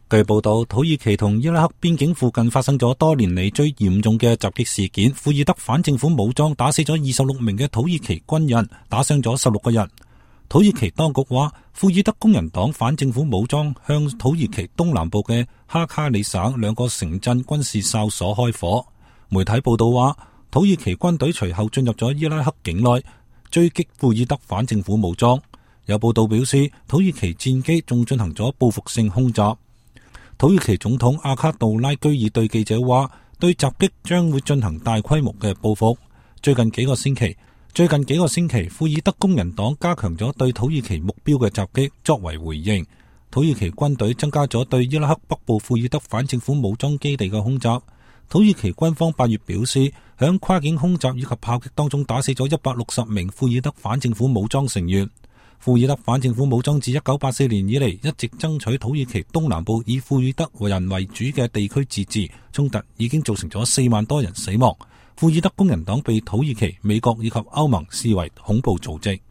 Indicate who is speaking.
Speaker 1: 據報道，土耳其同伊拉克邊境附近發生咗多年嚟最嚴重嘅襲擊事件。庫爾德反政府武裝打死咗26名嘅土耳其軍人，打傷咗16個人。土耳其當局話，庫爾德工人黨反政府武裝向土耳其東南部嘅哈卡里省2個城鎮軍事哨所開火。媒體報道話，土耳其軍隊隨後進入咗伊拉克境內，追擊庫爾德反政府武裝。有報道表示，土耳其戰機仲進行咗報復性空襲。土耳其總統阿卡杜拉居爾對記者話，對襲擊將會進行大規模嘅報復。最近幾個星期，庫爾德工人黨加強咗對土耳其目標嘅襲擊，作為回應，土耳其軍隊增加咗對伊拉克北部庫爾德反政府武裝基地嘅空襲。土耳其軍方8月表示，響跨境空襲以及炮擊當中打死咗160名庫爾德反政府武裝成員。庫爾德反政府武裝自1984年以嚟一直爭取土耳其東南部以庫爾德人為主嘅地區自治，衝突已經造成咗4萬多人死亡。庫爾德工人黨被土耳其、美國以及歐盟視為恐怖組織。